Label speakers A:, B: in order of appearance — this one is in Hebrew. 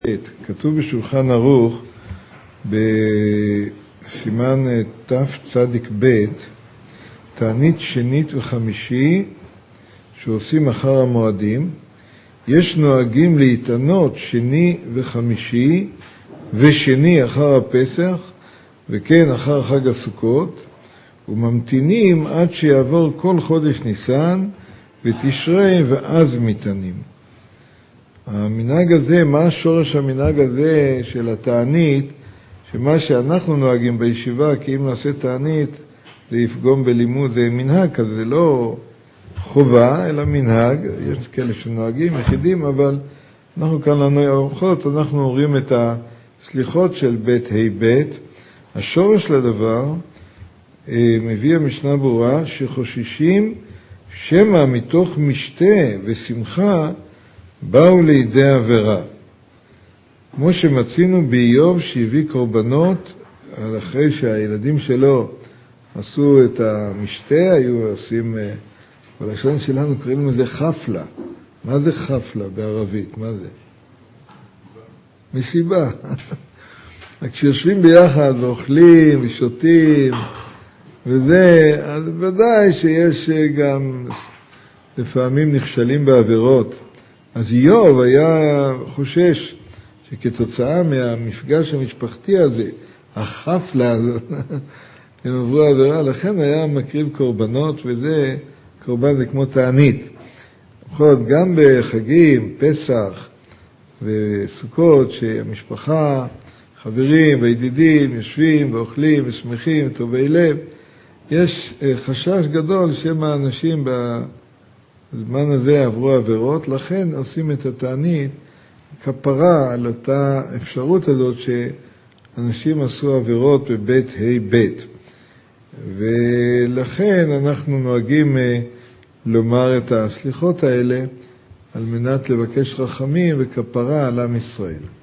A: כתוב בשולחן ערוך בסימן תצ"ב, תענית שנית וחמישי שעושים אחר המועדים. יש נוהגים להתענות שני וחמישי ושני אחר הפסח וכן אחר חג הסוכות, וממתינים עד שיעבור כל חודש ניסן ותשרי ואז מתענים. המנהג הזה, מה השורש המנהג הזה של התענית, שמה שאנחנו נוהגים בישיבה, כי אם נעשה תענית זה יפגום בלימוד, זה מנהג כזה, זה לא חובה אלא מנהג. יש כאלה שנוהגים יחידים, אבל אנחנו כאן בכל זאת אנחנו אומרים את הסליחות של בית ה' בית. השורש לדבר מביא המשנה ברורה שחוששים שמא מתוך משתה ושמחה באו לידי עבירה. כמו שמצינו באיוב שהביא קורבנות אחרי שהילדים שלו עשו את המשתה, היו עושים, בלשון שלנו קוראים לזה חפלה. מה זה חפלה בערבית? מה זה? מסיבה. כשיושבים ביחד ואוכלים ושותים וזה, אז ודאי שיש גם לפעמים נכשלים בעבירות. אז איוב היה חושש שכתוצאה מהמפגש המשפחתי הזה, החפלה הזאת, הם עברו עבירה, לכן היה מקריב קורבנות, וזה, קורבן זה כמו תענית. גם בחגים, פסח וסוכות, שהמשפחה, חברים וידידים יושבים ואוכלים ושמחים וטובי לב, יש חשש גדול שמא האנשים בזמן הזה עברו עבירות, לכן עושים את התענית כפרה על אותה אפשרות הזאת שאנשים עשו עבירות בבית ה' בית. ולכן אנחנו נוהגים לומר את הסליחות האלה על מנת לבקש רחמים וכפרה על עם ישראל.